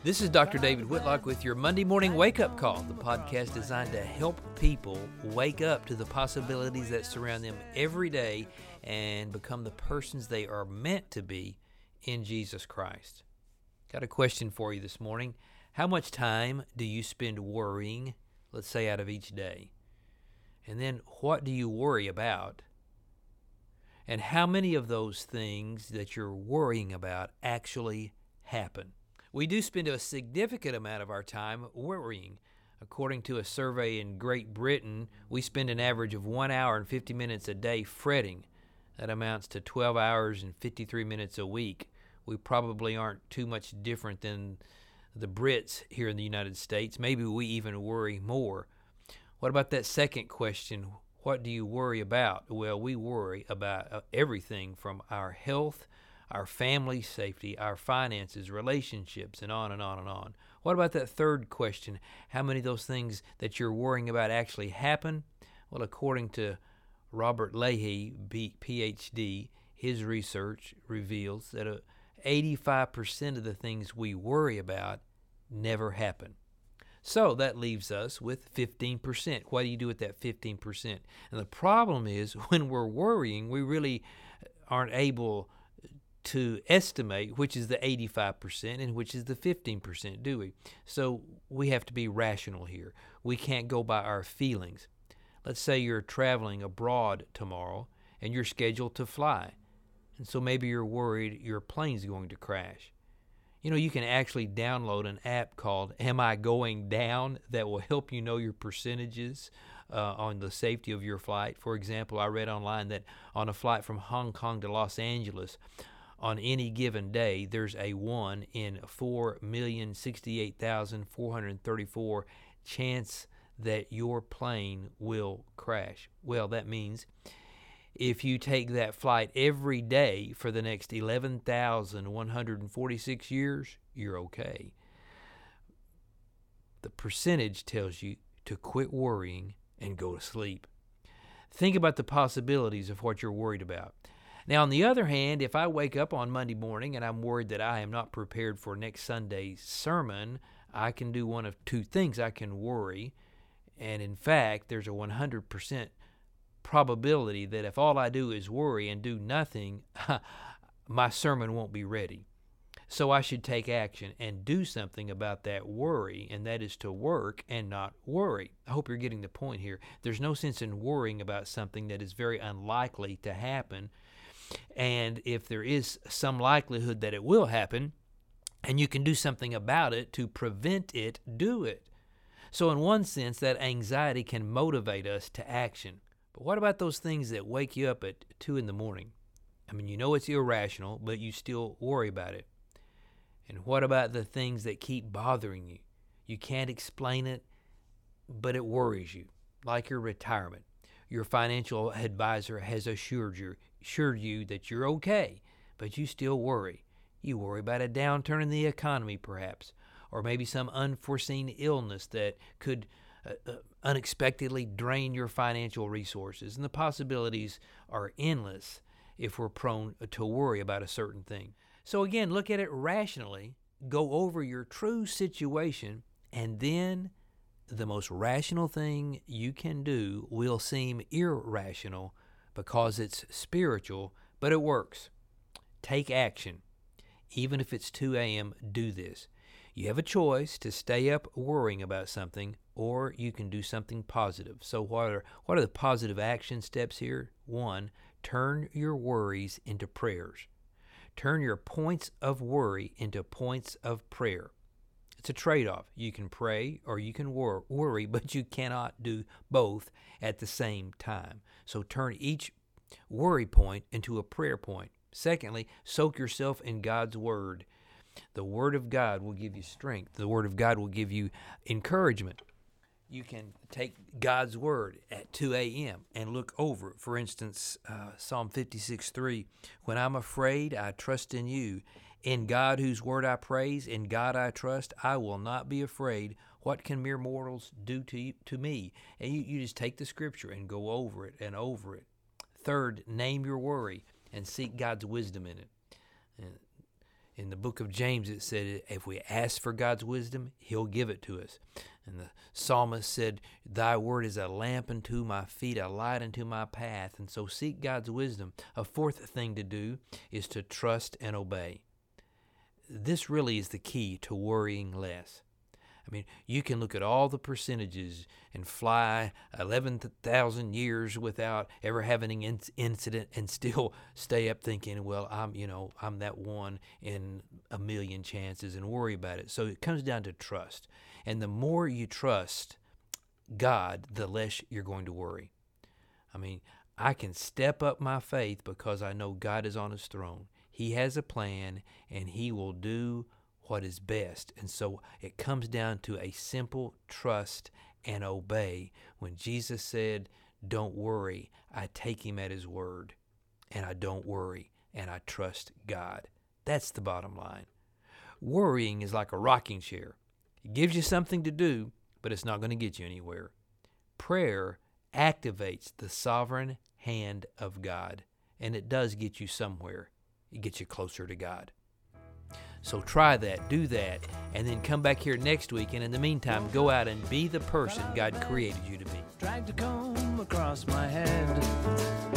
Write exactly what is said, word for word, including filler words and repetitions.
This is Doctor David Whitlock with your Monday Morning Wake Up Call, the podcast designed to help people wake up to the possibilities that surround them every day and become the persons they are meant to be in Jesus Christ. Got a question for you this morning. How much time do you spend worrying, let's say, out of each day? And then what do you worry about? And how many of those things that you're worrying about actually happen? We do spend a significant amount of our time worrying. According to a survey in Great Britain, we spend an average of one hour and fifty minutes a day fretting. That amounts to twelve hours and fifty-three minutes a week. We probably aren't too much different than the Brits here in the United States. Maybe we even worry more. What about that second question? What do you worry about? Well, we worry about everything from our health, our family safety, our finances, relationships, and on and on and on. What about that third question? How many of those things that you're worrying about actually happen? Well, according to Robert Leahy, P H D, his research reveals that uh, eighty-five percent of the things we worry about never happen. So that leaves us with fifteen percent. What do you do with that fifteen percent? And the problem is when we're worrying, we really aren't able to estimate which is the eighty-five percent and which is the fifteen percent, do we? So we have to be rational here. We can't go by our feelings. Let's say you're traveling abroad tomorrow and you're scheduled to fly. And so maybe you're worried your plane's going to crash. You know, you can actually download an app called Am I Going Down that will help you know your percentages uh, on the safety of your flight. For example, I read online that on a flight from Hong Kong to Los Angeles, on any given day, there's a one in four million sixty-eight thousand four hundred thirty-four chance that your plane will crash. Well, that means if you take that flight every day for the next eleven thousand one hundred forty-six years, you're okay. The percentage tells you to quit worrying and go to sleep. Think about the possibilities of what you're worried about. Now, on the other hand, if I wake up on Monday morning and I'm worried that I am not prepared for next Sunday's sermon, I can do one of two things. I can worry, and in fact, there's a one hundred percent probability that if all I do is worry and do nothing, my sermon won't be ready. So I should take action and do something about that worry, and that is to work and not worry. I hope you're getting the point here. There's no sense in worrying about something that is very unlikely to happen. And if there is some likelihood that it will happen, and you can do something about it to prevent it, do it. So in one sense, that anxiety can motivate us to action. But what about those things that wake you up at two in the morning? I mean, you know it's irrational, but you still worry about it. And what about the things that keep bothering you? You can't explain it, but it worries you, like your retirement. Your financial advisor has assured you, assured you that you're okay, but you still worry. You worry about a downturn in the economy, perhaps, or maybe some unforeseen illness that could uh, uh, unexpectedly drain your financial resources. And the possibilities are endless if we're prone to worry about a certain thing. So again, look at it rationally, go over your true situation, and then the most rational thing you can do will seem irrational because it's spiritual, but it works. Take action. Even if it's two a.m., do this. You have a choice to stay up worrying about something, or you can do something positive. So what are, what are the positive action steps here? One, turn your worries into prayers. Turn your points of worry into points of prayer. It's a trade-off. You can pray or you can wor- worry, but you cannot do both at the same time. So turn each worry point into a prayer point. Secondly, soak yourself in God's Word. The Word of God will give you strength. The Word of God will give you encouragement. You can take God's Word at two a.m. and look over it. For instance, uh, Psalm fifty-six three, when I'm afraid, I trust in you. In God whose word I praise, in God I trust, I will not be afraid. What can mere mortals do to you, to me? And you, you just take the scripture and go over it and over it. Third, name your worry and seek God's wisdom in it. And In the book of James, it said, if we ask for God's wisdom, he'll give it to us. And the psalmist said, thy word is a lamp unto my feet, a light unto my path. And so seek God's wisdom. A fourth thing to do is to trust and obey. This really is the key to worrying less. I mean, you can look at all the percentages and fly eleven thousand years without ever having an incident and still stay up thinking, well, I'm, you know, I'm that one in a million chances, and worry about it. So it comes down to trust. And the more you trust God, the less you're going to worry. I mean, I can step up my faith because I know God is on his throne. He has a plan, and he will do what is best. And so it comes down to a simple trust and obey. When Jesus said, don't worry, I take him at his word, and I don't worry, and I trust God. That's the bottom line. Worrying is like a rocking chair. It gives you something to do, but it's not going to get you anywhere. Prayer activates the sovereign hand of God, and it does get you somewhere. It gets you closer to God. So try that, do that, and then come back here next week. And in the meantime, go out and be the person God created you to be. Dragged a comb across my head.